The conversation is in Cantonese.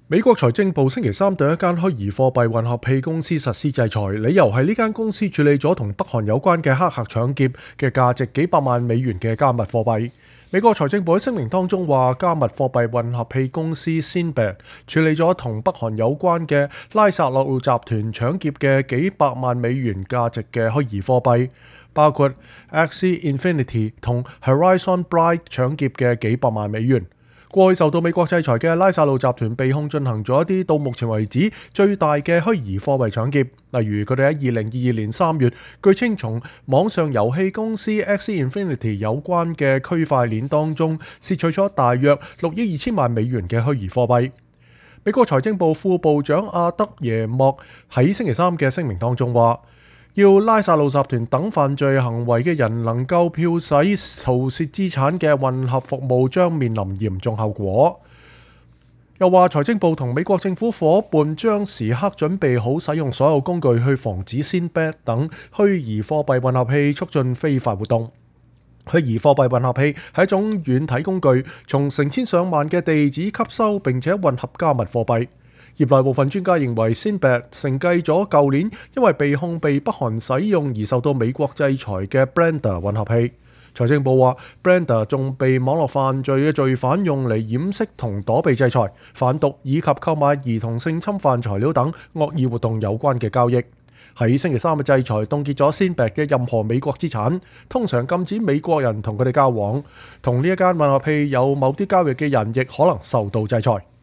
美國財政部星期三對一間虛擬貨幣混合器公司實施制裁，理由係呢間公司處理咗同北韓有關嘅黑客搶劫嘅價值幾百萬美元嘅加密貨幣。美國財政部喺聲明當中話，加密貨幣混合器公司 Synbet 處理咗同北韓有關嘅拉薩路集團搶劫嘅幾百萬美元價值嘅虛擬貨幣，包括 Axie Infinity 同 Horizon Byte 搶劫嘅幾百萬美元。過去受到美國制裁嘅拉薩路集團被控進行咗一啲到目前為止最大嘅虛擬貨幣搶劫，例如佢哋喺2022年3月，據稱從網上遊戲公司 Axie Infinity 有關嘅區塊鏈當中竊取咗大約6億2千萬美元嘅虛擬貨幣。美國財政部副部長阿德耶莫喺星期三嘅聲明當中話，要拉薩路集團等犯罪行為嘅人能夠票洗盜竊資產嘅混合服務將面臨嚴重後果。又話財政部同美國政府夥伴將時刻準備好使用所有工具去防止 Synbet 等虛擬貨幣混合器促進非法活動。虛擬貨幣混合器係一種軟體工具，從成千上萬嘅地址吸收並且混合加密貨幣。業內部分專家認為 Synbet 承繼咗舊年因為被控被北韓使用而受到美國制裁嘅 Blender 混合器。財政部話 Blender 仲被網絡犯罪嘅罪犯用嚟掩飾同躲避制裁、販毒以及購買兒童性侵犯材料等惡意活動有關嘅交易。喺星期三嘅制裁凍結咗 Synbet 嘅任何美國資產，通常禁止美國人同佢哋交往。同呢一間混合器有某啲交易嘅人亦可能受到制裁。